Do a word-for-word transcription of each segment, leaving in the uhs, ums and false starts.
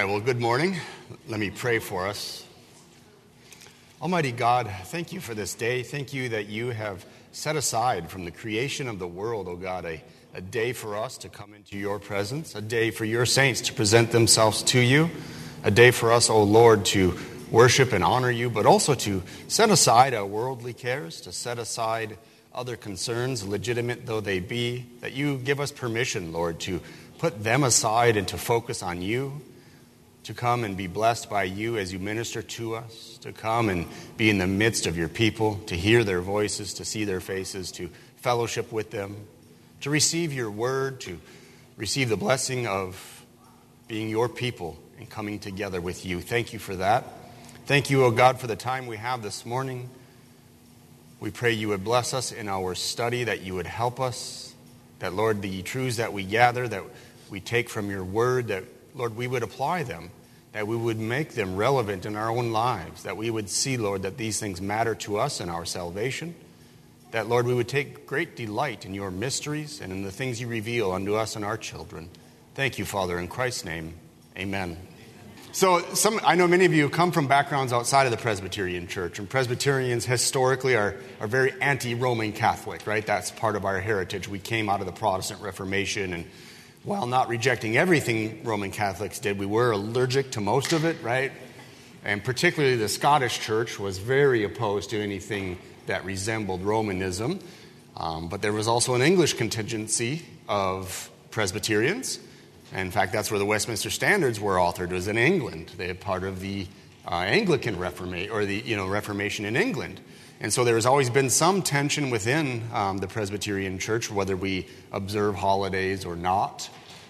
right, well, good morning. Let me pray for us. Almighty God, thank you for this day. Thank you that you have set aside from the creation of the world, oh God, a, a day for us to come into your presence, a day for your saints to present themselves to you, a day for us, oh Lord, to worship and honor you, but also to set aside our worldly cares, to set aside other concerns, legitimate though they be, that you give us permission, Lord, to put them aside and to focus on you, to come and be blessed by you as you minister to us, to come and be in the midst of your people, to hear their voices, to see their faces, to fellowship with them, to receive your word, to receive the blessing of being your people and coming together with you. Thank you for that. Thank you, O God, for the time we have this morning. We pray you would bless us in our study, that you would help us, that, Lord, the truths that we gather, that we take from your word, that Lord, we would apply them, that we would make them relevant in our own lives, that we would see, Lord, that these things matter to us in our salvation, that, Lord, we would take great delight in your mysteries and in the things you reveal unto us and our children. Thank you, Father, in Christ's name, amen. So some, I know many of you come from backgrounds outside of the Presbyterian Church, and Presbyterians historically are, are very anti-Roman Catholic, right? That's part of our heritage. We came out of the Protestant Reformation, and while not rejecting everything Roman Catholics did, we were allergic to most of it, right? And particularly the Scottish Church was very opposed to anything that resembled Romanism. Um, but there was also an English contingency of Presbyterians. In fact, that's where the Westminster Standards were authored, was in England. They were part of the uh, Anglican Reformation, or the you know Reformation in England. And so there has always been some tension within um, the Presbyterian Church, whether we observe holidays or not.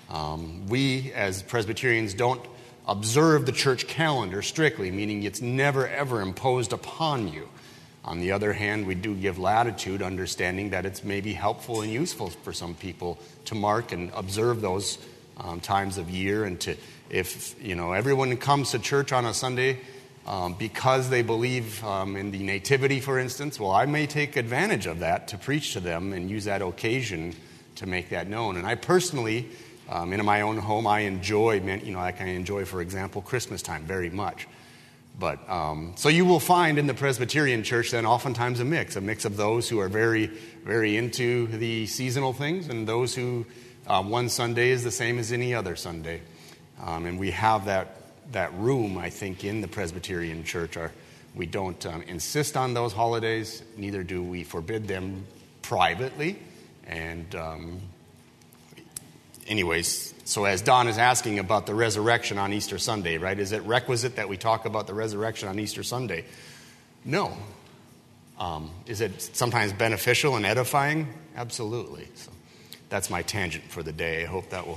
Um, we, as Presbyterians, don't observe the church calendar strictly, meaning it's never, ever imposed upon you. On the other hand, we do give latitude, understanding that it's maybe helpful and useful for some people to mark and observe those um, times of year. And to, if, you know, everyone comes to church on a Sunday Um, because they believe um, in the nativity, for instance, well, I may take advantage of that to preach to them and use that occasion to make that known. And I personally, um, in my own home, I enjoy, you know, like I enjoy, for example, Christmas time very much. But um, so you will find in the Presbyterian Church then oftentimes a mix, a mix of those who are very, very into the seasonal things and those who uh, one Sunday is the same as any other Sunday. Um, and we have that that room, I think, in the Presbyterian Church. Our, we don't um, insist on those holidays, neither do we forbid them privately. And um, anyways, so as Don is asking about the resurrection on Easter Sunday, right? Is it requisite that we talk about the resurrection on Easter Sunday? No. Um, is it sometimes beneficial and edifying? Absolutely. So that's my tangent for the day. I hope that will...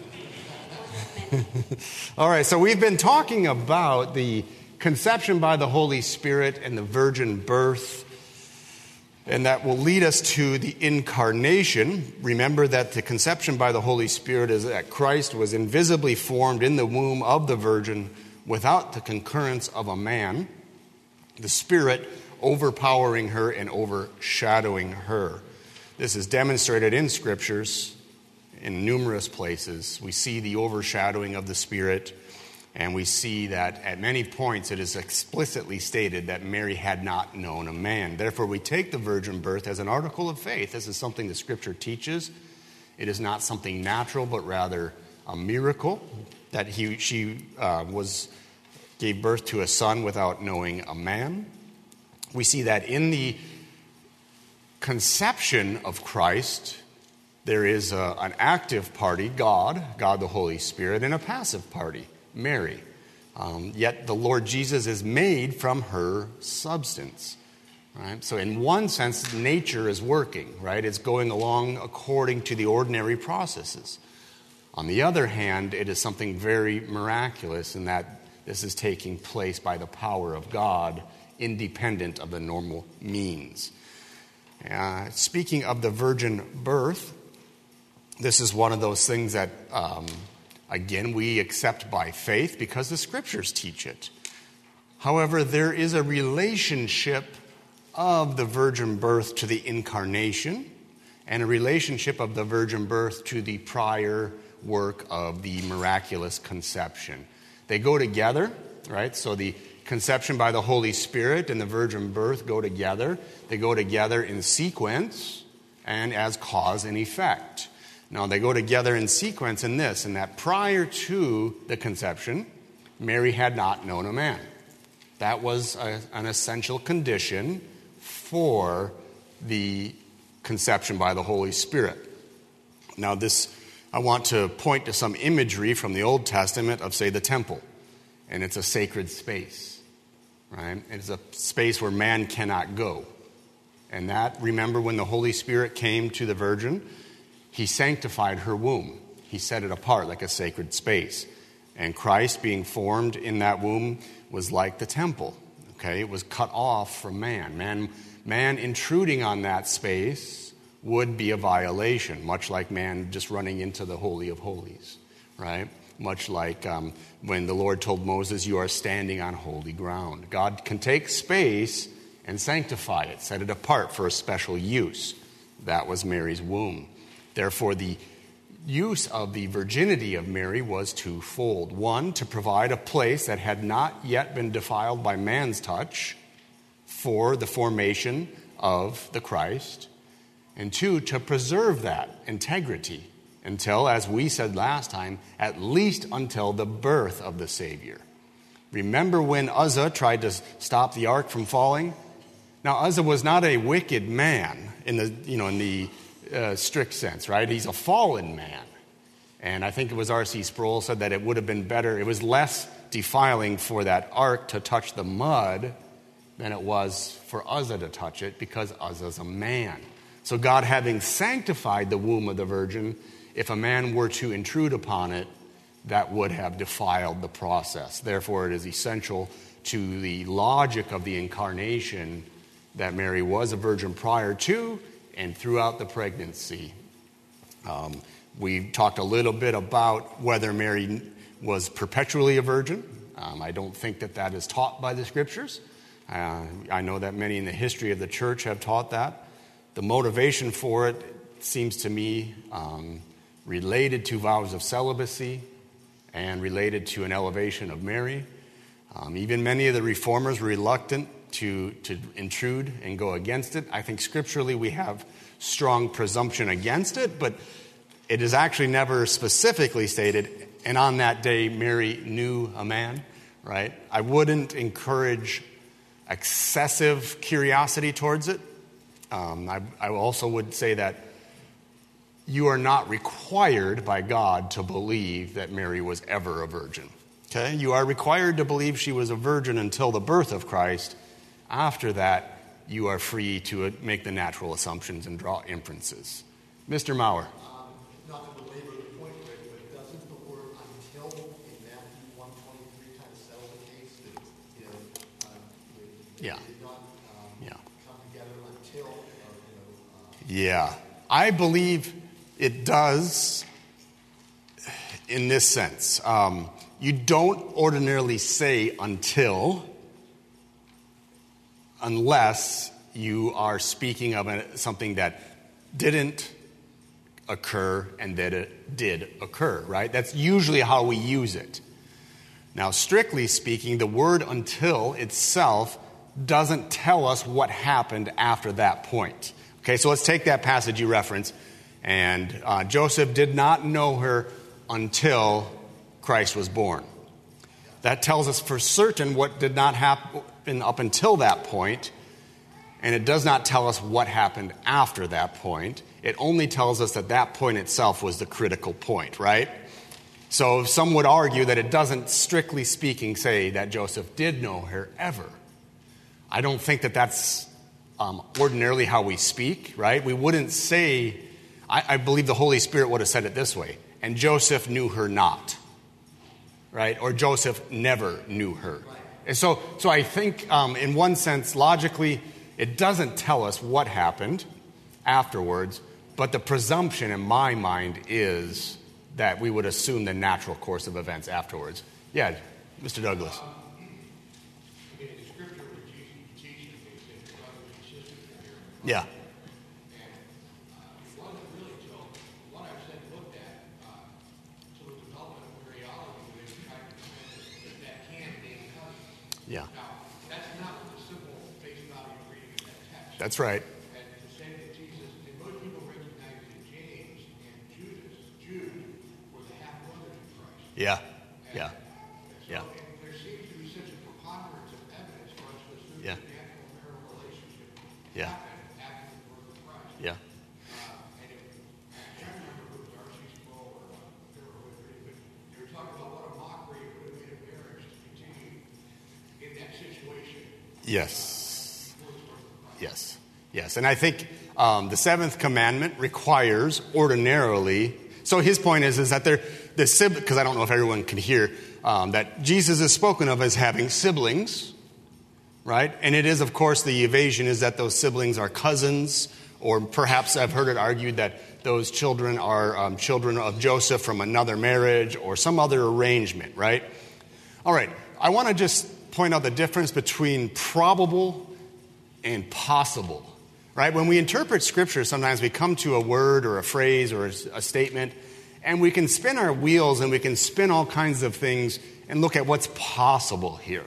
All right, so we've been talking about the conception by the Holy Spirit and the virgin birth, and that will lead us to the incarnation. Remember that the conception by the Holy Spirit is that Christ was invisibly formed in the womb of the virgin without the concurrence of a man, the Spirit overpowering her and overshadowing her. This is demonstrated in Scriptures. In numerous places, we see the overshadowing of the Spirit, and we see that at many points it is explicitly stated that Mary had not known a man. Therefore, we take the virgin birth as an article of faith. This is something the Scripture teaches. It is not something natural, but rather a miracle that he, she uh, was gave birth to a son without knowing a man. We see that in the conception of Christ, there is a, an active party, God, God the Holy Spirit, and a passive party, Mary. Um, yet the Lord Jesus is made from her substance. Right? So in one sense, nature is working, right? It's going along according to the ordinary processes. On the other hand, it is something very miraculous in that this is taking place by the power of God, independent of the normal means. Uh, speaking of the virgin birth, this is one of those things that, um, again, we accept by faith because the Scriptures teach it. However, there is a relationship of the virgin birth to the incarnation and a relationship of the virgin birth to the prior work of the miraculous conception. They go together, right? So the conception by the Holy Spirit and the virgin birth go together. They go together in sequence and as cause and effect. Now, they go together in sequence in this, in that prior to the conception, Mary had not known a man. That was a, an essential condition for the conception by the Holy Spirit. Now, this, I want to point to some imagery from the Old Testament of, say, the temple. And it's a sacred space, right? It's a space where man cannot go. And that, remember, when the Holy Spirit came to the virgin, he sanctified her womb. He set it apart like a sacred space. And Christ being formed in that womb was like the temple, okay? It was cut off from man. Man, man intruding on that space would be a violation, much like man just running into the Holy of Holies, right? Much like um, when the Lord told Moses, you are standing on holy ground. God can take space and sanctify it, set it apart for a special use. That was Mary's womb. Therefore, the use of the virginity of Mary was twofold. One, to provide a place that had not yet been defiled by man's touch for the formation of the Christ. And two, to preserve that integrity until, as we said last time, at least until the birth of the Savior. Remember when Uzzah tried to stop the ark from falling? Now, Uzzah was not a wicked man in the, you know, in the uh, strict sense, right? He's a fallen man. And I think it was R C Sproul said that it would have been better, it was less defiling for that ark to touch the mud than it was for Uzzah to touch it, because Uzzah's a man. So God, having sanctified the womb of the virgin, if a man were to intrude upon it, that would have defiled the process. Therefore, it is essential to the logic of the incarnation that Mary was a virgin prior to and throughout the pregnancy. Um, we talked a little bit about whether Mary was perpetually a virgin. Um, I don't think that that is taught by the Scriptures. Uh, I know that many in the history of the church have taught that. The motivation for it seems to me um, related to vows of celibacy and related to an elevation of Mary. Um, even many of the reformers were reluctant to, to intrude and go against it. I think scripturally we have strong presumption against it, but it is actually never specifically stated, and on that day Mary knew a man, right? I wouldn't encourage excessive curiosity towards it. Um, I, I also would say that you are not required by God to believe that Mary was ever a virgin. Okay? You are required to believe she was a virgin until the birth of Christ. After that, you are free to make the natural assumptions and draw inferences. Mister Maurer. Um, not to belabor the point, Rick, but doesn't the word until in Matthew one twenty-three kind of settle the case that, you know, um, they, Yeah. did not um, Yeah. come together until, uh, you know, uh, Yeah. I believe it does in this sense. Um, you don't ordinarily say until unless you are speaking of a, something that didn't occur and that it did occur, right? That's usually how we use it. Now, strictly speaking, the word until itself doesn't tell us what happened after that point. Okay, so let's take that passage you referenced. And uh, Joseph did not know her until Christ was born. That tells us for certain what did not happen up until that point, and it does not tell us what happened after that point. It only tells us that that point itself was the critical point, right? So some would argue that it doesn't, strictly speaking, say that Joseph did know her ever. I don't think that that's um, ordinarily how we speak, right? We wouldn't say, I, I believe the Holy Spirit would have said it this way, and Joseph knew her not, right? Or Joseph never knew her. And so, so I think um, in one sense, logically, it doesn't tell us what happened afterwards, but the presumption in my mind is that we would assume the natural course of events afterwards. Yeah, Mister Douglas. Yeah. Yeah. Now, that's not the simple face value reading of that text. That's right. And to say that Jesus, and most people recognize that James and Judas, Jude, were the half brothers of Christ. Yeah. And, Yeah. and so, Yeah. and there seems to be such a preponderance of evidence for us to assume Yeah. that the actual marital relationship Yeah. happened after the birth of Christ. Yeah. Uh, and if, I'm trying to remember who it was, Darcy Sproul or uh, Sarah Whitford, but they were talking about what a mockery it would have been of marriage to continue in that situation. Yes. Yes. Yes. And I think um, the seventh commandment requires ordinarily. So his point is, is that they're the sibling, because I don't know if everyone can hear, um, that Jesus is spoken of as having siblings, right? And it is, of course, the evasion is that those siblings are cousins, or perhaps I've heard it argued that those children are um, children of Joseph from another marriage or some other arrangement, right? All right. I want to just point out the difference between probable and possible, right? When we interpret Scripture, sometimes we come to a word or a phrase or a, a statement, and we can spin our wheels and we can spin all kinds of things and look at what's possible here.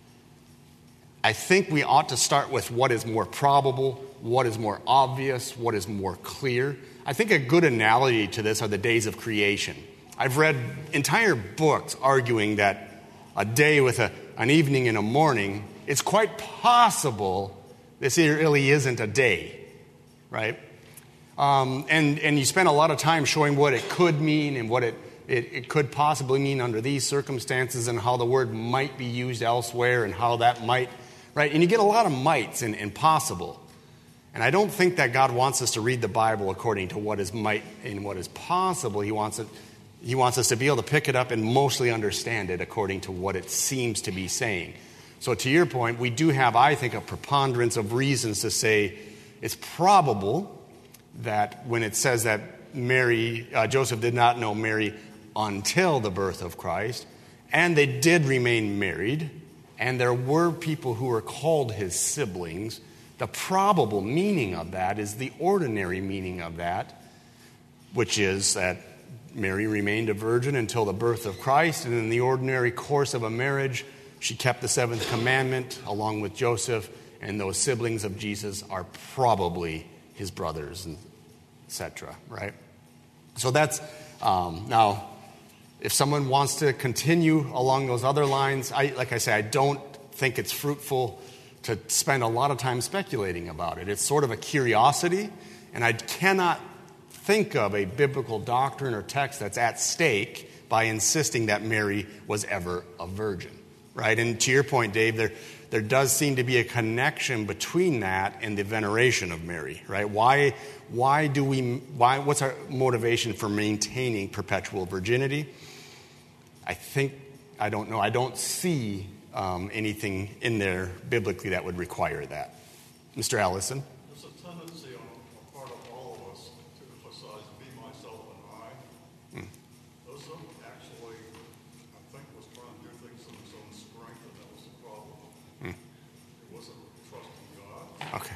I think we ought to start with what is more probable, what is more obvious, what is more clear. I think a good analogy to this are the days of creation. I've read entire books arguing that a day with a, an evening and a morning, it's quite possible this really isn't a day, right? Um, and, and you spend a lot of time showing what it could mean and what it, it, it could possibly mean under these circumstances and how the word might be used elsewhere and how that might, right? And you get a lot of mights and, and possible. And I don't think that God wants us to read the Bible according to what is might and what is possible. He wants it, He wants us to be able to pick it up and mostly understand it according to what it seems to be saying. So to your point, we do have, I think, a preponderance of reasons to say it's probable that when it says that Mary, uh, Joseph did not know Mary until the birth of Christ, and they did remain married, and there were people who were called his siblings, the probable meaning of that is the ordinary meaning of that, which is that Mary remained a virgin until the birth of Christ, and in the ordinary course of a marriage, she kept the seventh commandment along with Joseph, and those siblings of Jesus are probably his brothers, and et cetera, right? So that's, um, now, if someone wants to continue along those other lines, I, like I say, I don't think it's fruitful to spend a lot of time speculating about it. It's sort of a curiosity, and I cannot think of a biblical doctrine or text that's at stake by insisting that Mary was ever a virgin. Right? And to your point, Dave, there, there does seem to be a connection between that and the veneration of Mary, right? Why, why do we, why, what's our motivation for maintaining perpetual virginity? I think, I don't know, I don't see um, anything in there biblically that would require that. Mister Allison? There's a tendency on the part of all of us to emphasize me, myself, and I. Hmm. Those actually, I think, was trying to do things in his own strength, and that was the problem. Hmm. It wasn't trusting God. Okay.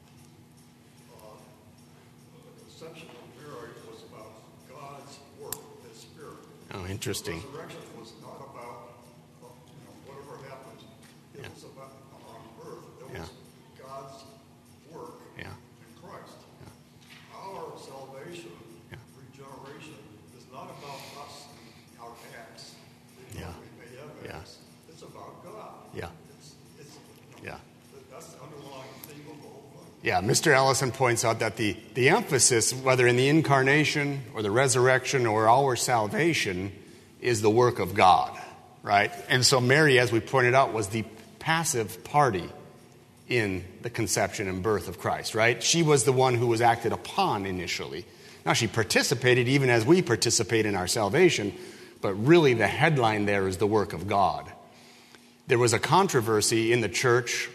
Uh, the conception of Mary was about God's work, His Spirit. Oh, interesting. The resurrection was not about, uh, you know, whatever happened. It Yeah. was about on earth. It Yeah. was God's work Yeah. in Christ. Yeah. Our salvation, Yeah. regeneration, is not about us and our acts. You know, Yeah. we may have Yeah. acts. It's about God. Yeah. It's, it's, you know, Yeah. that's the underlying theme of the whole thing. Yeah, Mister Allison points out that the, the emphasis, whether in the incarnation or the resurrection or our salvation, is the work of God, right? And so Mary, as we pointed out, was the passive party in the conception and birth of Christ, right? She was the one who was acted upon initially. Now, she participated even as we participate in our salvation, but really the headline there is the work of God. There was a controversy in the church,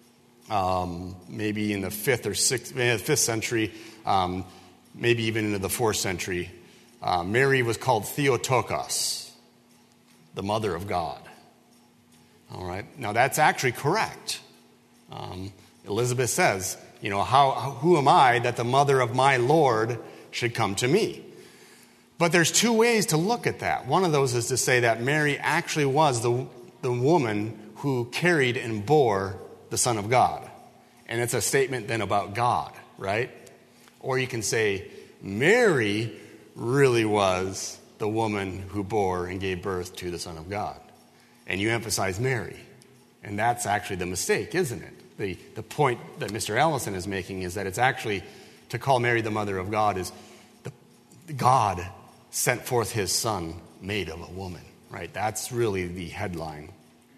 um, maybe in the fifth or sixth, fifth century, um, maybe even into the fourth century. Uh, Mary was called Theotokos, the mother of God. All right. Now, that's actually correct. Um, Elizabeth says, you know, how, who am I that the mother of my Lord should come to me? But there's two ways to look at that. One of those is to say that Mary actually was the, the woman who carried and bore the Son of God. And it's a statement then about God, right? Or you can say, Mary really was the woman who bore and gave birth to the Son of God. And you emphasize Mary. And that's actually the mistake, isn't it? The, the point that Mister Ellison is making is that it's actually, to call Mary the mother of God is the, God sent forth his Son made of a woman, right? That's really the headline.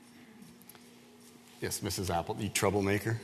Yes, Missus Apple, you troublemaker?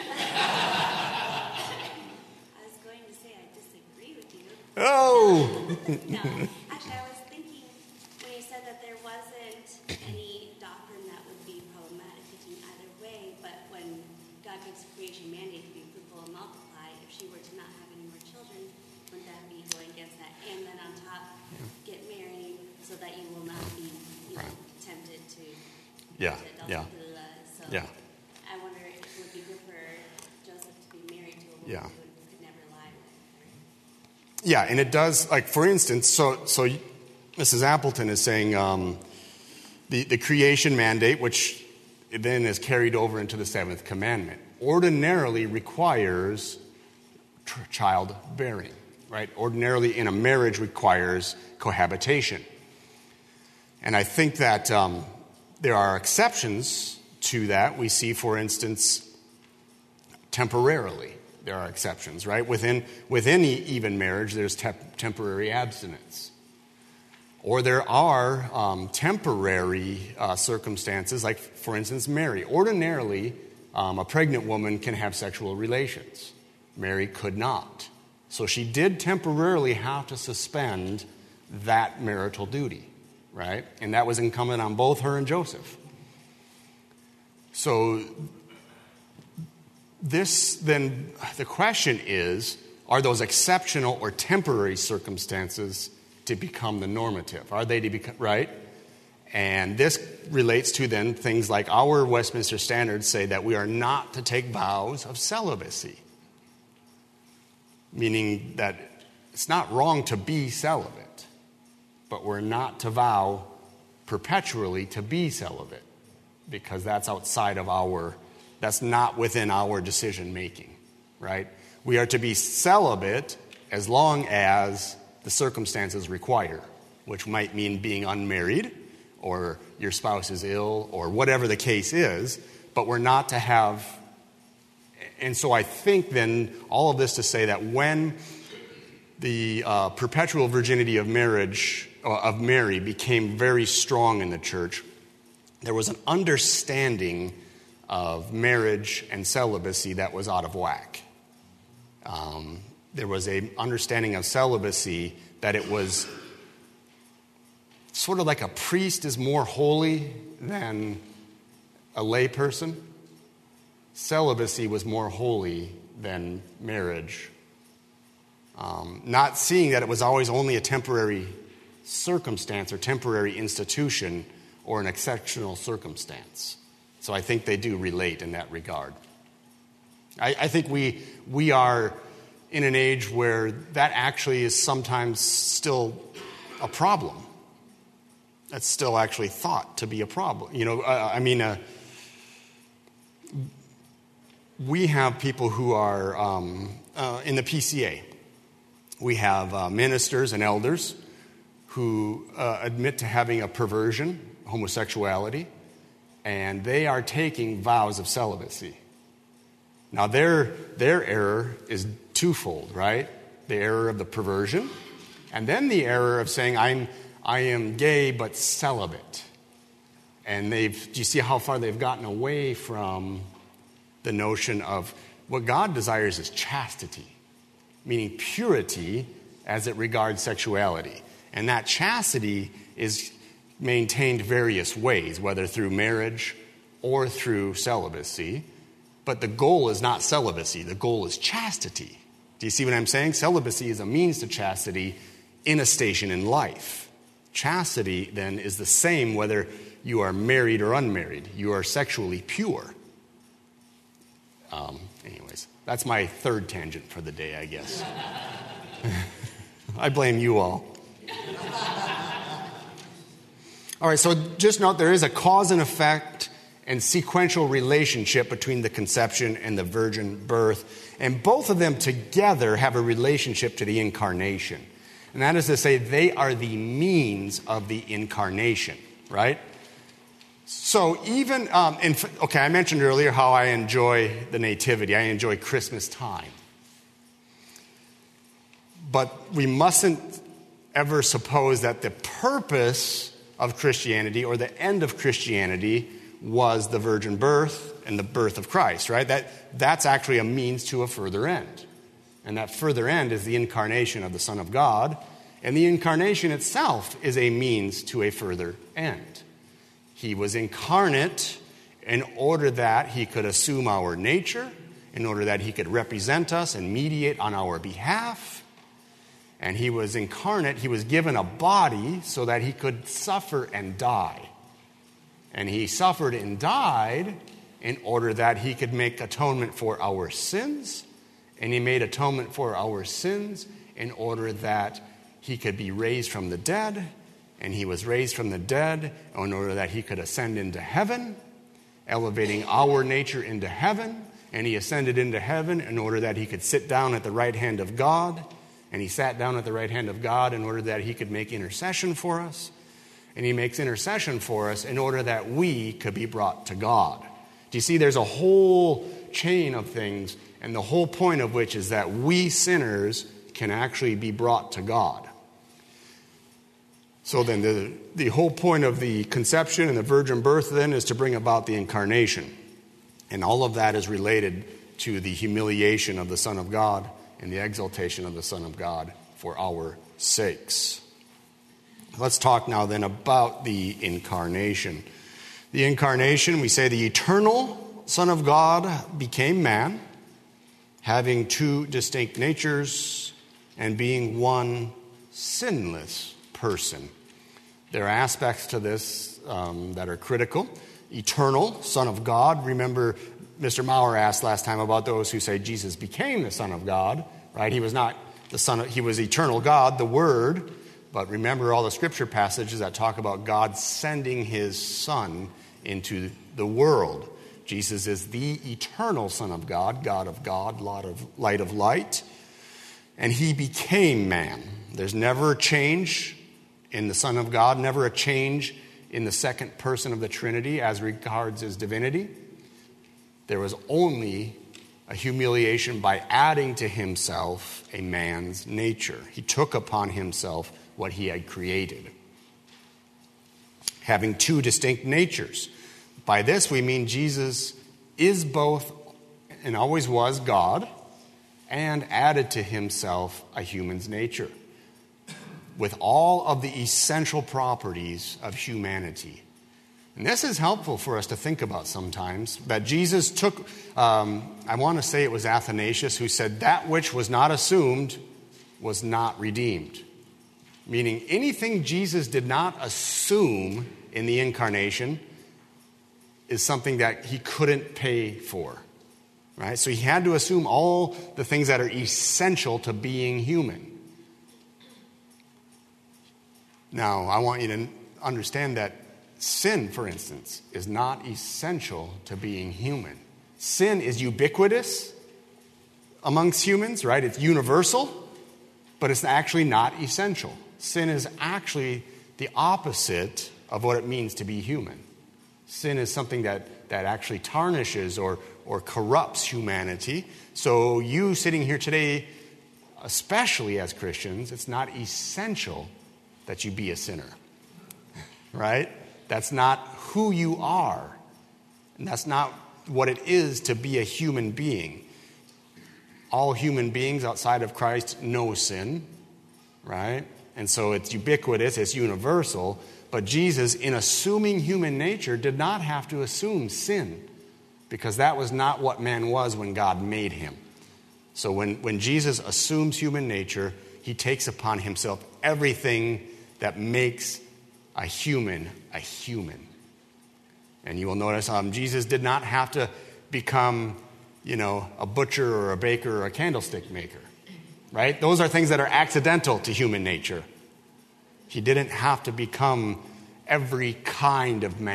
I was going to say I disagree with you. Oh! No, actually, I was thinking when you said that there wasn't any doctrine that would be problematic in either way, but when God gives a creation mandate to be fruitful and multiply, if she were to not have any more children, wouldn't that be going against that? And then on top, yeah. get married so that you will not be you know, right. tempted to yeah, to yeah, so yeah. I wonder if it would be good for Joseph to be married to a woman Yeah. who could never lie with her. Yeah, and it does, like, for instance, so so Missus Appleton is saying um, the, the creation mandate, which then is carried over into the seventh commandment, ordinarily requires tr- childbearing, right? Ordinarily in a marriage requires cohabitation. And I think that um, there are exceptions to that. We see, for instance, temporarily. There are exceptions, right? Within within even marriage, there's te- temporary abstinence. Or there are um, temporary uh, circumstances, like, for instance, Mary. Ordinarily, um, a pregnant woman can have sexual relations. Mary could not. So she did temporarily have to suspend that marital duty, right? And that was incumbent on both her and Joseph. So this, then, the question is, are those exceptional or temporary circumstances to become the normative? Are they to become, right? And this relates to then things like our Westminster Standards say that we are not to take vows of celibacy. Meaning that it's not wrong to be celibate, but we're not to vow perpetually to be celibate, because that's outside of our, that's not within our decision making, right? We are to be celibate as long as the circumstances require, which might mean being unmarried, or your spouse is ill, or whatever the case is, but we're not to have. And so I think then all of this to say that when the uh, perpetual virginity of marriage, uh, of Mary, became very strong in the church, there was an understanding of marriage and celibacy that was out of whack. Um, there was an understanding of celibacy that it was sort of like a priest is more holy than a lay person. Celibacy was more holy than marriage. Um, not seeing that it was always only a temporary circumstance or temporary institution or an exceptional circumstance. So I think they do relate in that regard. I, I think we we are in an age where that actually is sometimes still a problem. That's still actually thought to be a problem. You know, uh, I mean, uh, we have people who are um, uh, in the P C A. We have uh, ministers and elders who uh, admit to having a perversion, homosexuality, and they are taking vows of celibacy. Now, their their error is twofold, right? The error of the perversion, and then the error of saying, I'm I am gay but celibate. And they've, do you see how far they've gotten away from the notion of what God desires is chastity, meaning purity as it regards sexuality. And that chastity is maintained various ways, whether through marriage or through celibacy. But the goal is not celibacy. The goal is chastity. Do you see what I'm saying? Celibacy is a means to chastity in a station in life. Chastity, then, is the same whether you are married or unmarried. You are sexually pure. Um, anyways, that's my third tangent for the day, I guess. I blame you all. All right, so just note there is a cause and effect and sequential relationship between the conception and the virgin birth. And both of them together have a relationship to the incarnation. And that is to say, they are the means of the incarnation, right? So even, um, in, okay, I mentioned earlier how I enjoy the nativity. I enjoy Christmas time. But we mustn't ever suppose that the purpose of Christianity or the end of Christianity was the virgin birth and the birth of Christ, right? That, that's actually a means to a further end. And that further end is the incarnation of the Son of God. And the incarnation itself is a means to a further end. He was incarnate in order that he could assume our nature, in order that he could represent us and mediate on our behalf. And he was incarnate, he was given a body so that he could suffer and die. And he suffered and died in order that he could make atonement for our sins. And he made atonement for our sins in order that he could be raised from the dead. And he was raised from the dead in order that he could ascend into heaven, elevating our nature into heaven. And he ascended into heaven in order that he could sit down at the right hand of God. And he sat down at the right hand of God in order that he could make intercession for us. And he makes intercession for us in order that we could be brought to God. Do you see, there's a whole chain of things, and the whole point of which is that we sinners can actually be brought to God. So then the, the whole point of the conception and the virgin birth then is to bring about the incarnation. And all of that is related to the humiliation of the Son of God and the exaltation of the Son of God for our sakes. Let's talk now then about the incarnation. The incarnation, we say the eternal Son of God became man, having two distinct natures and being one sinless person. There are aspects to this um, that are critical. Eternal Son of God. Remember, Mister Maurer asked last time about those who say Jesus became the Son of God, right? He was not the Son of, he was eternal God, the Word. But remember all the scripture passages that talk about God sending his Son into the world. Jesus is the eternal Son of God, God of God, light of, light of light. And he became man. There's never a change in the Son of God, never a change in the second person of the Trinity as regards his divinity. There was only a humiliation by adding to himself a man's nature. He took upon himself what he had created. Having two distinct natures. By this we mean Jesus is both and always was God and added to himself a human's nature with all of the essential properties of humanity. And this is helpful for us to think about sometimes, that Jesus took, um, I want to say it was Athanasius who said, that which was not assumed was not redeemed. Meaning anything Jesus did not assume in the incarnation is something that he couldn't pay for. Right? So he had to assume all the things that are essential to being human. Now, I want you to understand that sin, for instance, is not essential to being human. Sin is ubiquitous amongst humans, right? It's universal, but it's actually not essential. Sin is actually the opposite of what it means to be human. Sin is something that, that actually tarnishes or, or corrupts humanity. So you sitting here today, especially as Christians, it's not essential that you be a sinner, right? That's not who you are. And that's not what it is to be a human being. All human beings outside of Christ know sin, right? And so it's ubiquitous, it's universal. But Jesus, in assuming human nature, did not have to assume sin, because that was not what man was when God made him. So when, when Jesus assumes human nature, he takes upon himself everything that makes a human a human. And you will notice um, Jesus did not have to become, you know, a butcher or a baker or a candlestick maker, right? Those are things that are accidental to human nature. He didn't have to become every kind of man.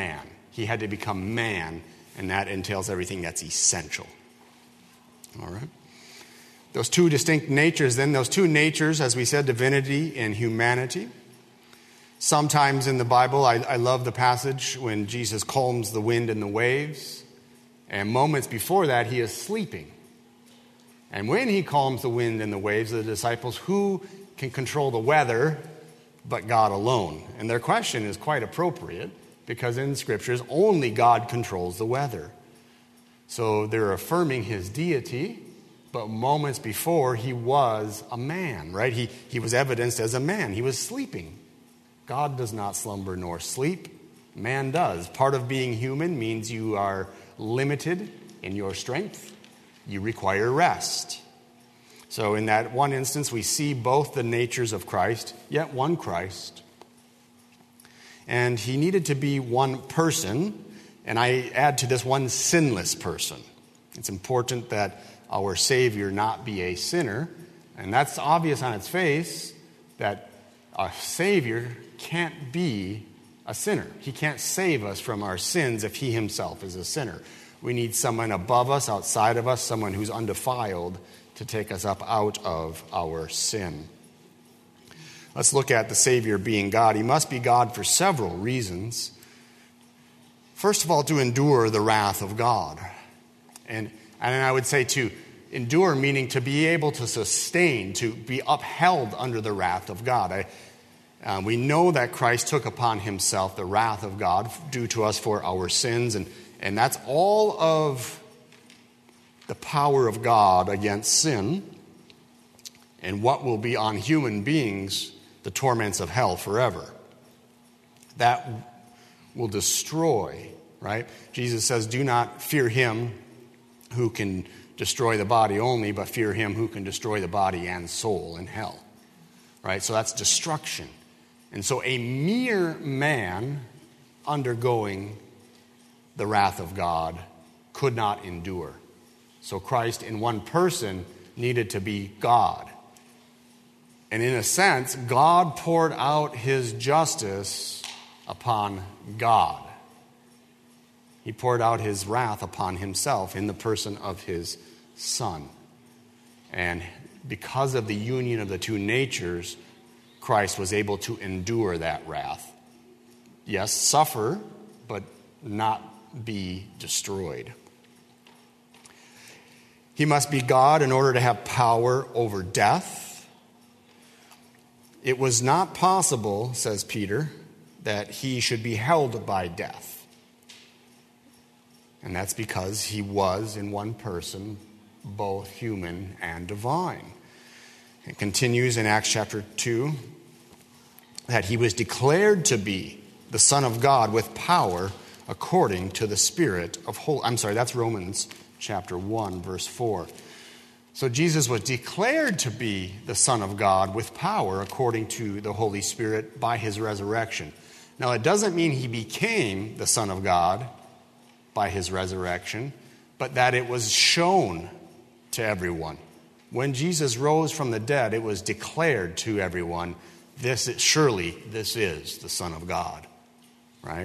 He had to become man, and that entails everything that's essential. All right? Those two distinct natures, then, those two natures, as we said, divinity and humanity. Sometimes in the Bible, I, I love the passage when Jesus calms the wind and the waves, and moments before that, he is sleeping. And when he calms the wind and the waves, the disciples, who can control the weather but God alone? And their question is quite appropriate, because in Scriptures, only God controls the weather. So they're affirming his deity, but moments before, he was a man, right? He, he was evidenced as a man. He was sleeping. God does not slumber nor sleep. Man does. Part of being human means you are limited in your strength. You require rest. So in that one instance, we see both the natures of Christ, yet one Christ. And he needed to be one person, and I add to this one sinless person. It's important that our Savior not be a sinner, and that's obvious on its face, that a Savior can't be a sinner. He can't save us from our sins if he himself is a sinner. We need someone above us, outside of us, someone who's undefiled to take us up out of our sin. Let's look at the Savior being God. He must be God for several reasons. First of all, to endure the wrath of God. And, and I would say to endure, meaning to be able to sustain, to be upheld under the wrath of God. I, uh, we know that Christ took upon himself the wrath of God due to us for our sins, and, and that's all of the power of God against sin and what will be on human beings the torments of hell forever. That will destroy, right? Jesus says, do not fear him who can destroy the body only, but fear him who can destroy the body and soul in hell. Right? So that's destruction. And so a mere man undergoing the wrath of God could not endure. So Christ in one person needed to be God. And in a sense, God poured out his justice upon God. He poured out his wrath upon himself in the person of his Son. And because of the union of the two natures, Christ was able to endure that wrath. Yes, suffer, but not be destroyed. He must be God in order to have power over death. It was not possible, says Peter, that he should be held by death. And that's because he was in one person both human and divine. It continues in Acts chapter two that he was declared to be the Son of God with power according to the Spirit of holiness. I'm sorry, that's Romans chapter one, verse four. So Jesus was declared to be the Son of God with power according to the Holy Spirit by his resurrection. Now, it doesn't mean he became the Son of God by his resurrection, but that it was shown to everyone. When Jesus rose from the dead, it was declared to everyone, this is, surely this is the Son of God, right?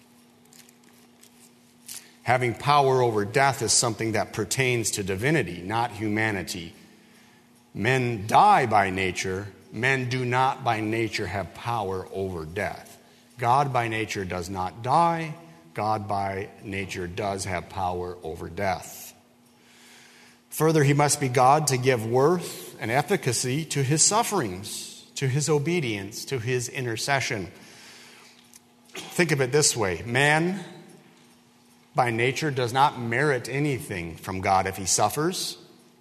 Having power over death is something that pertains to divinity, not humanity. Men die by nature. Men do not by nature have power over death. God by nature does not die. God by nature does have power over death. Further, he must be God to give worth and efficacy to his sufferings, to his obedience, to his intercession. Think of it this way. Man, by nature, does not merit anything from God if he suffers.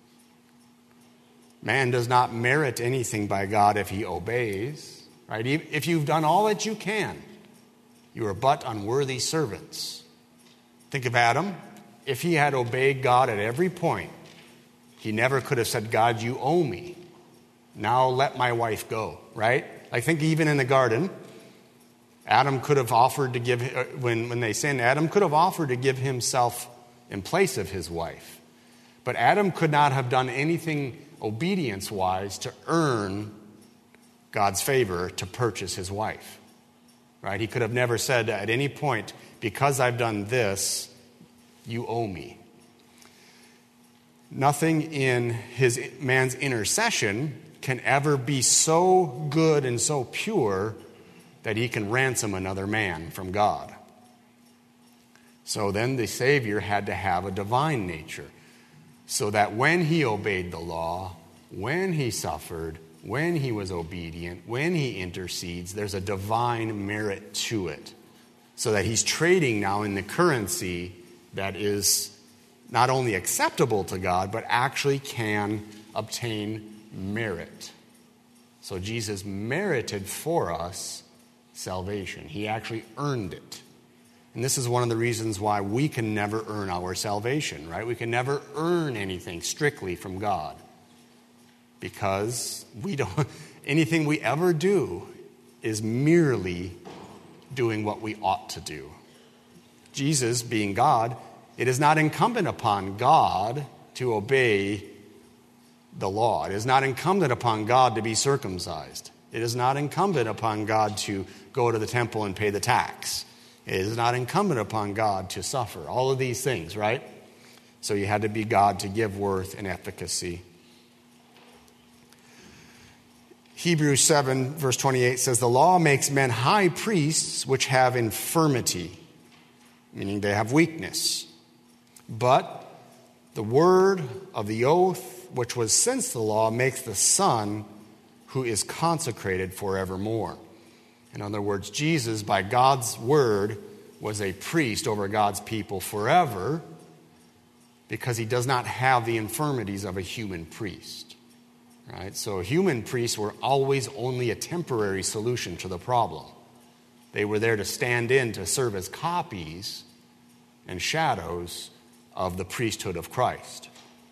Man does not merit anything by God if he obeys. Right? If you've done all that you can, you are but unworthy servants. Think of Adam. If he had obeyed God at every point, he never could have said, God, you owe me. Now let my wife go, right? I think even in the garden, Adam could have offered to give, when, when they sinned, Adam could have offered to give himself in place of his wife. But Adam could not have done anything obedience-wise to earn God's favor to purchase his wife. right? He could have never said at any point, because I've done this, you owe me. Nothing in his man's intercession can ever be so good and so pure that he can ransom another man from God. So then the Savior had to have a divine nature, so that when he obeyed the law, when he suffered, when he was obedient, when he intercedes, there's a divine merit to it. So that he's trading now in the currency that is not only acceptable to God, but actually can obtain merit. So Jesus merited for us salvation. He actually earned it. And this is one of the reasons why we can never earn our salvation, right? We can never earn anything strictly from God. Because we don't, anything we ever do is merely doing what we ought to do. Jesus, being God, it is not incumbent upon God to obey the law. It is not incumbent upon God to be circumcised. It is not incumbent upon God to go to the temple and pay the tax. It is not incumbent upon God to suffer. All of these things, right? So you had to be God to give worth and efficacy. Hebrews seven, verse twenty-eight says, the law makes men high priests which have infirmity, meaning they have weakness. But the word of the oath, which was since the law, makes the Son who is consecrated forevermore. In other words, Jesus, by God's word, was a priest over God's people forever because he does not have the infirmities of a human priest. Right? So human priests were always only a temporary solution to the problem. They were there to stand in to serve as copies and shadows of the priesthood of Christ.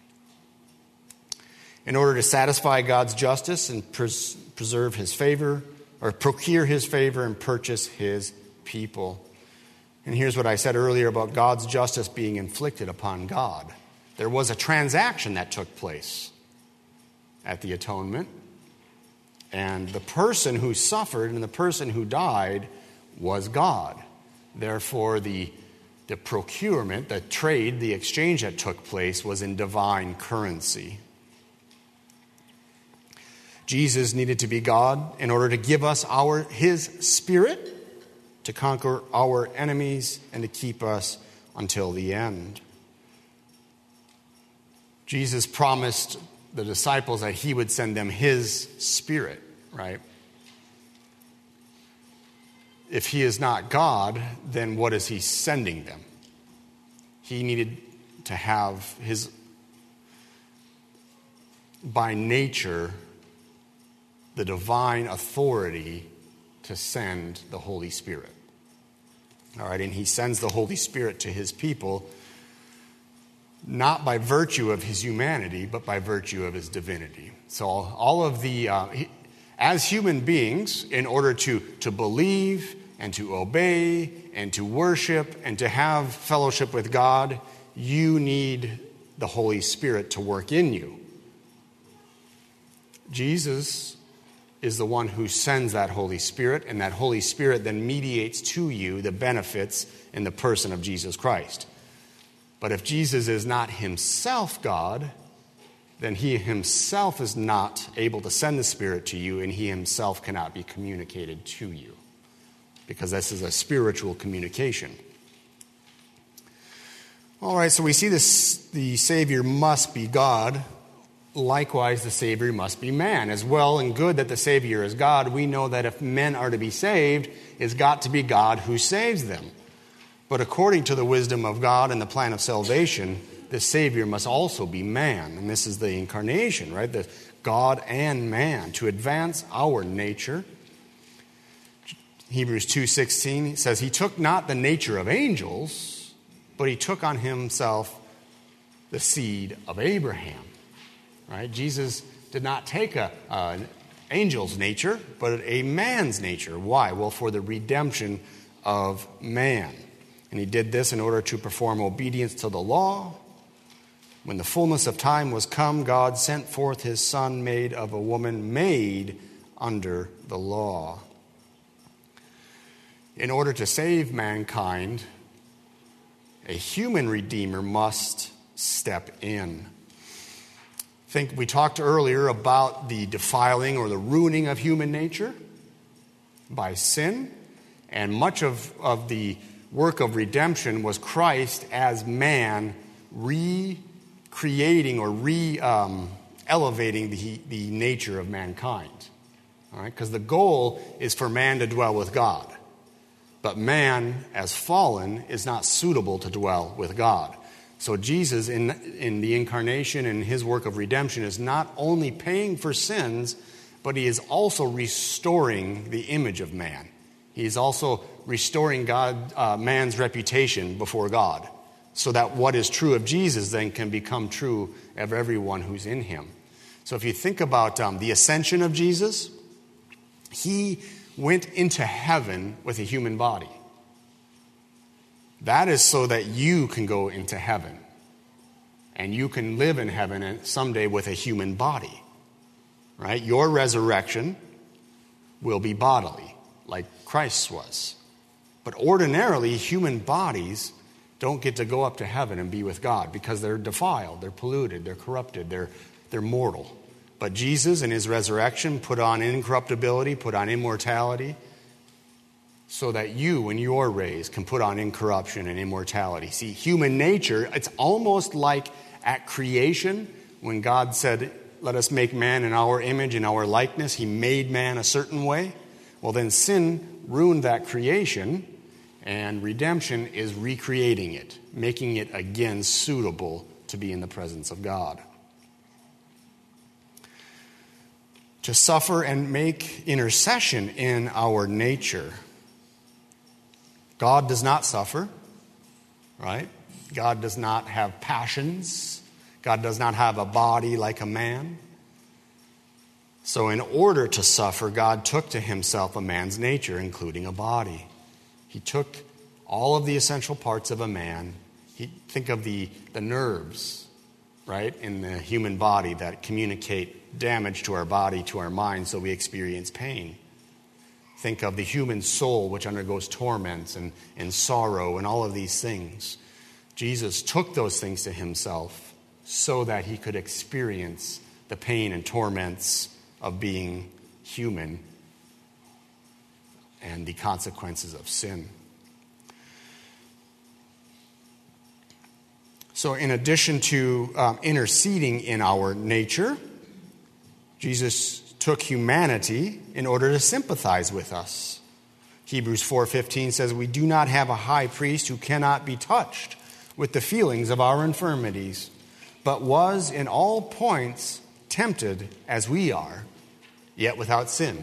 In order to satisfy God's justice and pres- preserve his favor, or procure his favor and purchase his people. And here's what I said earlier about God's justice being inflicted upon God. There was a transaction that took place at the atonement, and the person who suffered and the person who died was God. Therefore, the, the procurement, the trade, the exchange that took place was in divine currency. Jesus needed to be God in order to give us our his Spirit to conquer our enemies and to keep us until the end. Jesus promised the disciples that he would send them his Spirit, right? If he is not God, then what is he sending them? He needed to have his, by nature, the divine authority to send the Holy Spirit. All right, and he sends the Holy Spirit to his people not by virtue of his humanity, but by virtue of his divinity. So all of the, uh, he, as human beings, in order to, to believe and to obey and to worship and to have fellowship with God, you need the Holy Spirit to work in you. Jesus is the one who sends that Holy Spirit, and that Holy Spirit then mediates to you the benefits in the person of Jesus Christ. But if Jesus is not himself God, then he himself is not able to send the Spirit to you, and he himself cannot be communicated to you, because this is a spiritual communication. All right, so we see this: the Savior must be God. Likewise, the Savior must be man. As well and good that the Savior is God, we know that if men are to be saved, it's got to be God who saves them. But according to the wisdom of God and the plan of salvation, the Savior must also be man. And this is the incarnation, right? The God and man to advance our nature. Hebrews two sixteen says, he took not the nature of angels, but he took on himself the seed of Abraham. Right? Jesus did not take a, uh, an angel's nature, but a man's nature. Why? Well, for the redemption of man. And he did this in order to perform obedience to the law. When the fullness of time was come, God sent forth his Son, made of a woman, made under the law. in order to save mankind, a human redeemer must step in. I think we talked earlier about the defiling or the ruining of human nature by sin, and much of, of the work of redemption was Christ as man recreating or re-elevating um, the, the nature of mankind. All right? Because the goal is for man to dwell with God. But man, as fallen, is not suitable to dwell with God. So Jesus, in, in the incarnation and his work of redemption, is not only paying for sins, but he is also restoring the image of man. He is also restoring God, uh, man's reputation before God, so that what is true of Jesus then can become true of everyone who's in him. So if you think about um, the ascension of Jesus, he went into heaven with a human body. That is so that you can go into heaven. And you can live in heaven someday with a human body. Right? Your resurrection will be bodily, like Christ's was. But ordinarily, human bodies don't get to go up to heaven and be with God because they're defiled, they're polluted, they're corrupted, they're, they're mortal. But Jesus in his resurrection put on incorruptibility, put on immortality, so that you, when you're raised, can put on incorruption and immortality. See, human nature, it's almost like at creation, when God said, let us make man in our image, in our likeness. He made man a certain way. Well, then sin ruined that creation, and redemption is recreating it, making it again suitable to be in the presence of God. To suffer and make intercession in our nature. God does not suffer, right? God does not have passions. God does not have a body like a man. So in order to suffer, God took to himself a man's nature, including a body. He took all of the essential parts of a man. He, think of the, the nerves, right, in the human body that communicate damage to our body, to our mind, so we experience pain. Think of the human soul, which undergoes torments and, and sorrow and all of these things. Jesus took those things to himself so that he could experience the pain and torments of being human and the consequences of sin. So in addition to um, interceding in our nature, Jesus took humanity in order to sympathize with us. Hebrews four fifteen says, we do not have a high priest who cannot be touched with the feelings of our infirmities, but was in all points tempted as we are, yet without sin.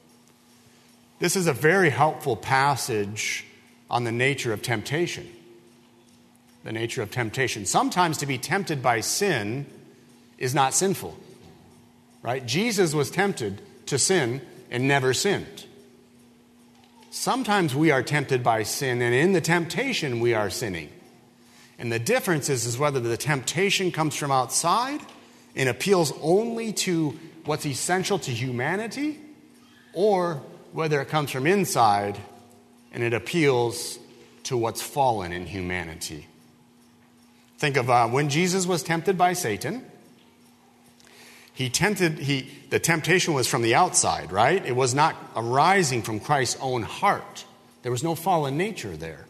This is a very helpful passage on the nature of temptation. The nature of temptation. Sometimes to be tempted by sin is not sinful. Right? Jesus was tempted to sin and never sinned. Sometimes we are tempted by sin, and in the temptation we are sinning. And the difference is, is whether the temptation comes from outside and appeals only to what's essential to humanity, or whether it comes from inside and it appeals to what's fallen in humanity. Think of uh, when Jesus was tempted by Satan. He tempted, he, the temptation was from the outside, right? It was not arising from Christ's own heart. There was no fallen nature there.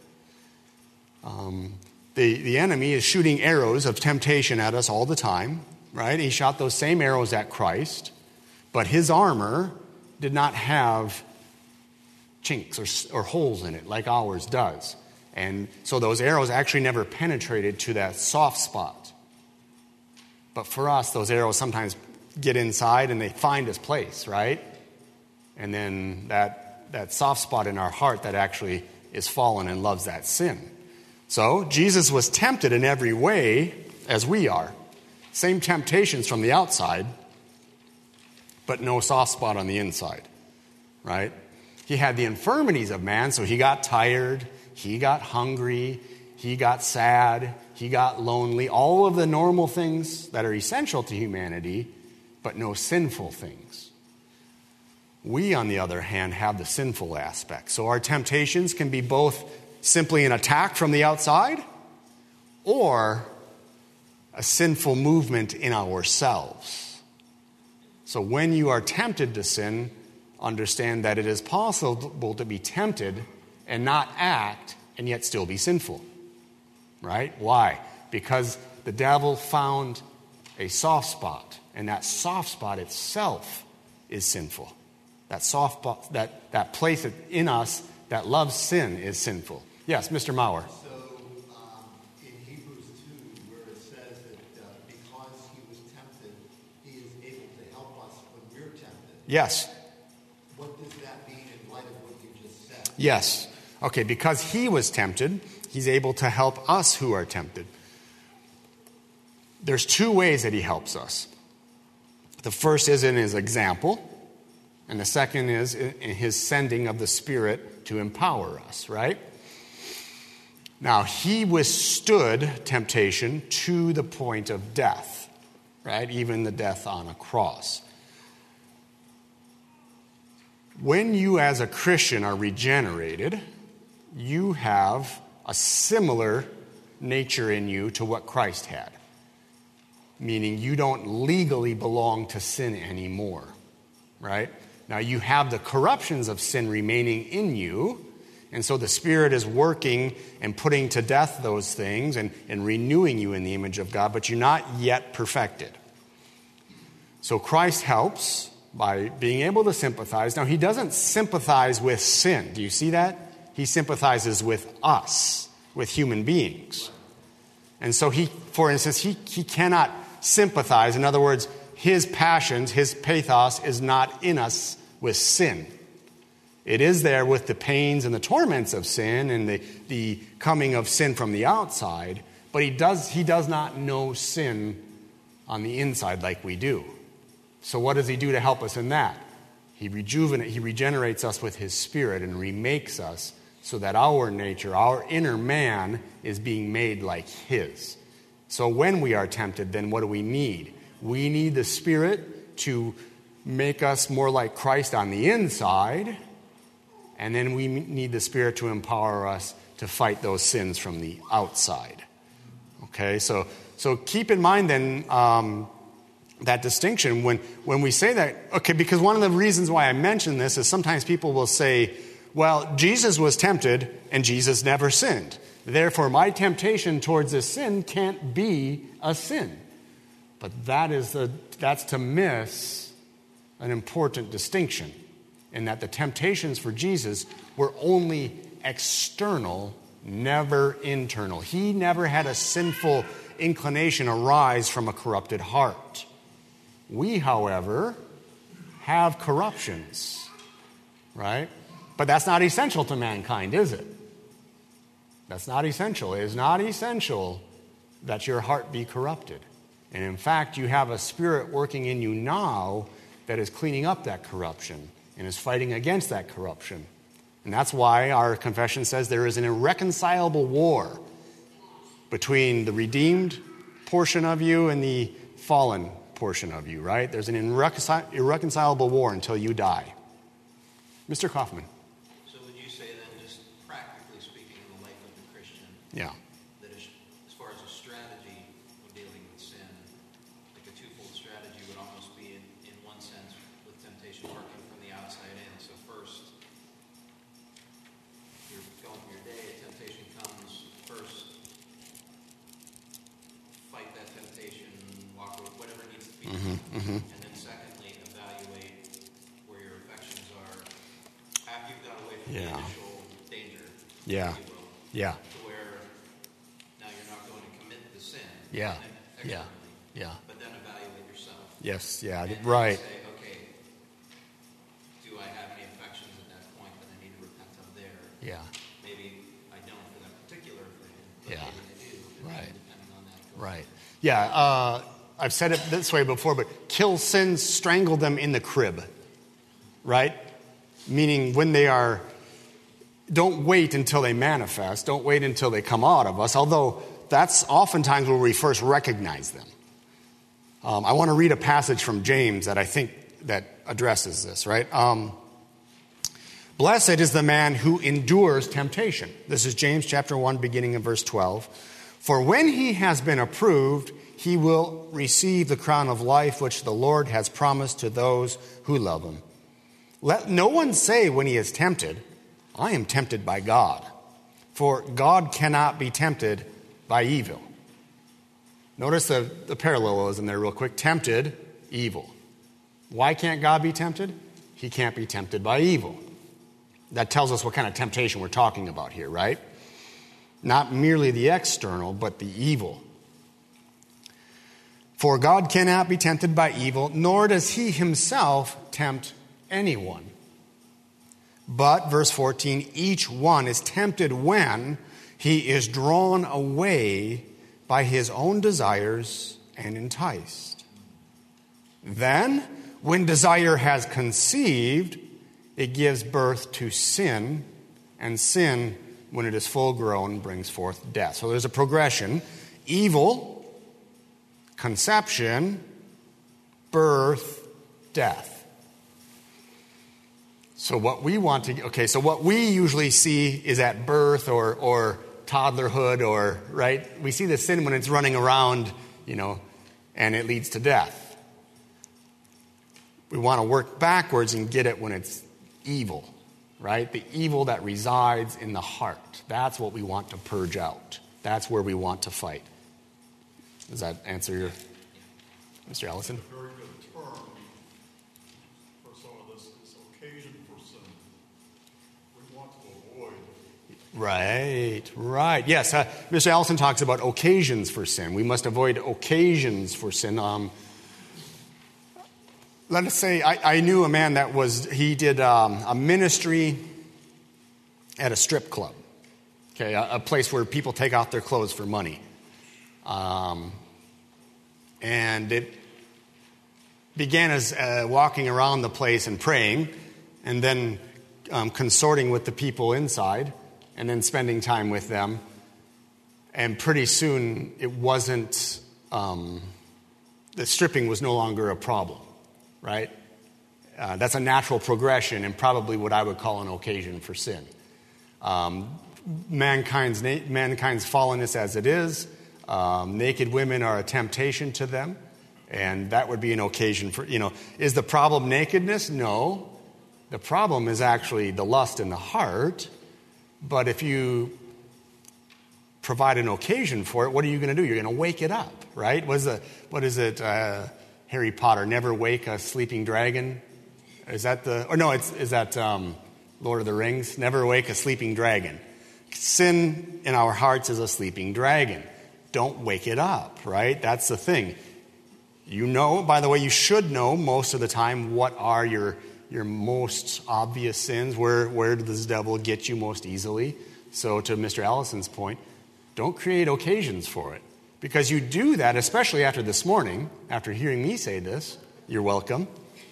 Um, the, the enemy is shooting arrows of temptation at us all the time, right? He shot those same arrows at Christ, but his armor did not have chinks or, or holes in it like ours does. And so those arrows actually never penetrated to that soft spot. But for us, those arrows sometimes get inside and they find its place, right? And then that that soft spot in our heart that actually is fallen and loves that sin. So Jesus was tempted in every way as we are. Same temptations from the outside, but no soft spot on the inside, right? He had the infirmities of man, so he got tired, he got hungry, he got sad, he got lonely, all of the normal things that are essential to humanity, but no sinful things. We, on the other hand, have the sinful aspect. So our temptations can be both simply an attack from the outside or a sinful movement in ourselves. So when you are tempted to sin, understand that it is possible to be tempted and not act and yet still be sinful. Right? Why? Because the devil found a soft spot, and that soft spot itself is sinful. That soft spot, that, that place in us that loves sin is sinful. Yes, Mister Maurer. So um, in Hebrews two, where it says that uh, because he was tempted, he is able to help us when we're tempted. Yes. What does that mean in light of what you just said? Yes. Okay, because he was tempted, he's able to help us who are tempted. There's two ways that he helps us. The first is in his example, and the second is in his sending of the Spirit to empower us, right? Now, he withstood temptation to the point of death, right? Even the death on a cross. When you as a Christian are regenerated, you have a similar nature in you to what Christ had. Meaning you don't legally belong to sin anymore, right? Now you have the corruptions of sin remaining in you, and so the Spirit is working and putting to death those things and, and renewing you in the image of God, but you're not yet perfected. So Christ helps by being able to sympathize. Now he doesn't sympathize with sin. Do you see that? He sympathizes with us, with human beings. And so he, for instance, he, he cannot sympathize. In other words, his passions, his pathos is not in us with sin. It is there with the pains and the torments of sin and the, the coming of sin from the outside, but he does, he does not know sin on the inside like we do. So what does he do to help us in that? He rejuvenates, he regenerates us with his Spirit and remakes us so that our nature, our inner man, is being made like his. So when we are tempted, then what do we need? We need the Spirit to make us more like Christ on the inside, and then we need the Spirit to empower us to fight those sins from the outside. Okay, so so keep in mind then um, that distinction when, when we say that, okay, because one of the reasons why I mention this is sometimes people will say, well, Jesus was tempted and Jesus never sinned. Therefore, my temptation towards this sin can't be a sin. But that is the, that's to miss an important distinction in that the temptations for Jesus were only external, never internal. He never had a sinful inclination arise from a corrupted heart. We, however, have corruptions, right? But that's not essential to mankind, is it? That's not essential. It is not essential that your heart be corrupted. And in fact, you have a Spirit working in you now that is cleaning up that corruption and is fighting against that corruption. And that's why our confession says there is an irreconcilable war between the redeemed portion of you and the fallen portion of you, right? There's an irreconcil- irreconcilable war until you die. Mister Kaufman. So would you say then, just practically speaking in the life of the Christian, Yeah. that as, as far as a strategy when dealing with sin, like a twofold strategy would almost be in, in one sense with temptation working from the outside in. So first, you're going through your day, a temptation comes, first fight that temptation, walk away, whatever needs to be done. Mm-hmm, mm-hmm. And then secondly, evaluate where your affections are after you've got away from Yeah. the initial danger, Yeah. if you will, Yeah. to where now you're not going to commit the sin. Yeah. externally, Yeah. Yeah. But then evaluate yourself. Yes. Yeah. And Right. say, okay, do I have any affections at that point that I need to repent of there? Yeah. Maybe I don't for that particular thing, but Yeah. maybe I do. and Right. then depending on that. go Right. Yeah. Uh, I've said it this way before, but kill sin, strangle them in the crib. Right? Meaning when they are, don't wait until they manifest. Don't wait until they come out of us. Although that's oftentimes where we first recognize them. Um, I want to read a passage from James that I think that addresses this, right? Um, Blessed is the man who endures temptation. This is James chapter one, beginning in verse twelve. For when he has been approved, he will receive the crown of life which the Lord has promised to those who love him. Let no one say when he is tempted, I am tempted by God. For God cannot be tempted by evil. Notice the, the parallelism there real quick. Tempted, evil. Why can't God be tempted? He can't be tempted by evil. That tells us what kind of temptation we're talking about here, right? Not merely the external, but the evil. For God cannot be tempted by evil, nor does he himself tempt anyone. But, verse fourteen, each one is tempted when he is drawn away by his own desires and enticed. Then, when desire has conceived, it gives birth to sin, and sin, when it is full grown, brings forth death. So there's a progression. Evil, conception, birth, death. So what we want to, okay, so what we usually see is at birth or, or toddlerhood or, right? We see the sin when it's running around, you know, and it leads to death. We want to work backwards and get it when it's evil, right? The evil that resides in the heart. That's what we want to purge out. That's where we want to fight. Does that answer your, Mister Allison? A very good term for some of this, this occasion for sin. We want to avoid. Right, right. Yes, uh, Mister Allison talks about occasions for sin. We must avoid occasions for sin. Um, let us say I, I knew a man that was, he did um, a ministry at a strip club. Okay, a, a place where people take off their clothes for money. Um, and it began as uh, walking around the place and praying, and then um, consorting with the people inside, and then spending time with them. And pretty soon, it wasn't, um, the stripping was no longer a problem, right? Uh, that's a natural progression and probably what I would call an occasion for sin. Um, mankind's, na- mankind's fallenness as it is, um, naked women are a temptation to them, and that would be an occasion for, you know, is the problem nakedness? No. The problem is actually the lust in the heart. But if you provide an occasion for it, what are you going to do? You're going to wake it up, right? What is, the, what is it, uh, Harry Potter, never wake a sleeping dragon? Is that the, or no, it's, is that um, Lord of the Rings? Never wake a sleeping dragon. Sin in our hearts is a sleeping dragon. Don't wake it up, right? That's the thing. You know, by the way, you should know most of the time what are your your most obvious sins. Where, where does the devil get you most easily? So to Mister Allison's point, don't create occasions for it. Because you do that, especially after this morning, after hearing me say this, you're welcome.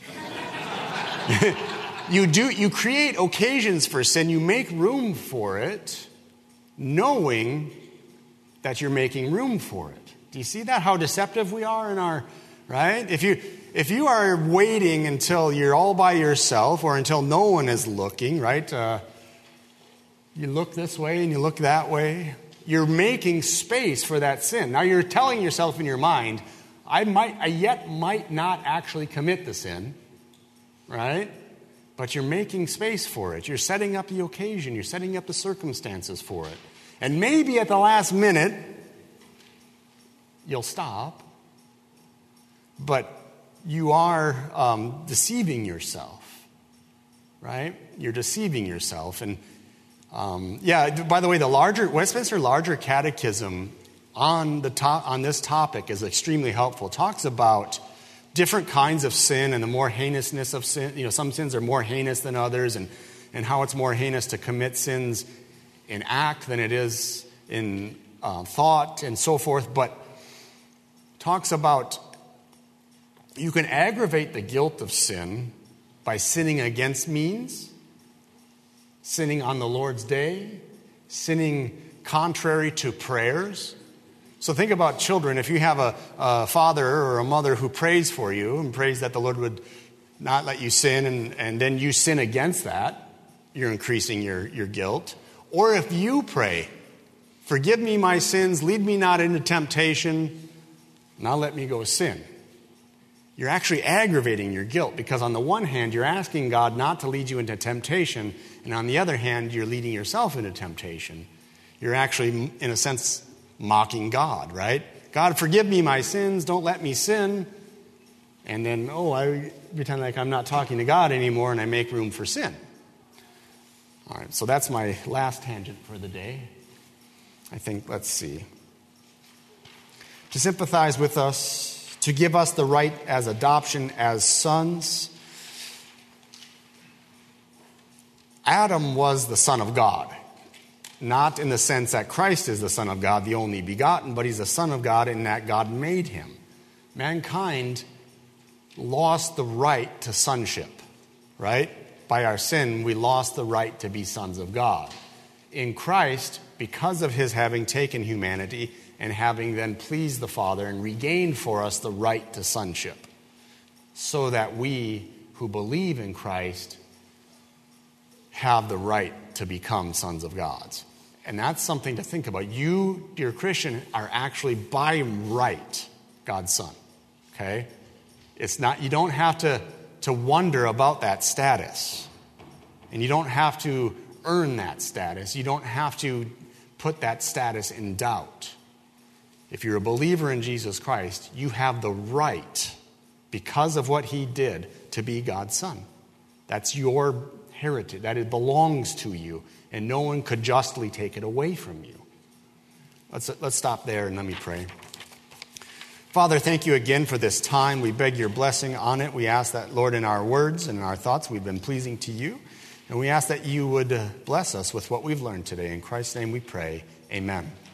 you do, you create occasions for sin, you make room for it, knowing that you're making room for it. Do you see that? How deceptive we are in our, right? If you if you are waiting until you're all by yourself or until no one is looking, right? Uh, you look this way and you look that way. You're making space for that sin. Now you're telling yourself in your mind, I might, I yet might not actually commit the sin, right? But you're making space for it. You're setting up the occasion. You're setting up the circumstances for it. And maybe at the last minute, you'll stop. But you are um, deceiving yourself, right? You're deceiving yourself. And um, yeah, by the way, the larger Westminster Larger Catechism on the to- on this topic is extremely helpful. It talks about different kinds of sin and the more heinousness of sin. You know, some sins are more heinous than others, and, and how it's more heinous to commit sins in act than it is in uh, thought and so forth. But talks about you can aggravate the guilt of sin by sinning against means, sinning on the Lord's day, sinning contrary to prayers. So think about children. If you have a, a father or a mother who prays for you and prays that the Lord would not let you sin, and, and then you sin against that, you're increasing your, your guilt. Or if you pray, forgive me my sins, lead me not into temptation, now let me go sin. You're actually aggravating your guilt, because on the one hand, you're asking God not to lead you into temptation, and on the other hand, you're leading yourself into temptation. You're actually, in a sense, mocking God, right? God, forgive me my sins, don't let me sin. And then, oh, I pretend like I'm not talking to God anymore, and I make room for sin. All right, so that's my last tangent for the day. I think, let's see. To sympathize with us, to give us the right as adoption as sons. Adam was the Son of God. Not in the sense that Christ is the Son of God, the only begotten, but he's the Son of God in that God made him. Mankind lost the right to sonship, right? By our sin, we lost the right to be sons of God. In Christ, because of his having taken humanity and having then pleased the Father and regained for us the right to sonship, so that we who believe in Christ have the right to become sons of God. And that's something to think about. You, dear Christian, are actually by right God's son. Okay? It's not, you don't have to, to wonder about that status. And you don't have to earn that status. You don't have to put that status in doubt. If you're a believer in Jesus Christ, you have the right, because of what he did, to be God's son. That's your heritage. That it belongs to you, and no one could justly take it away from you. Let's, let's stop there and let me pray. Father, thank you again for this time. We beg your blessing on it. We ask that, Lord, in our words and in our thoughts, we've been pleasing to you. And we ask that you would bless us with what we've learned today. In Christ's name we pray. Amen.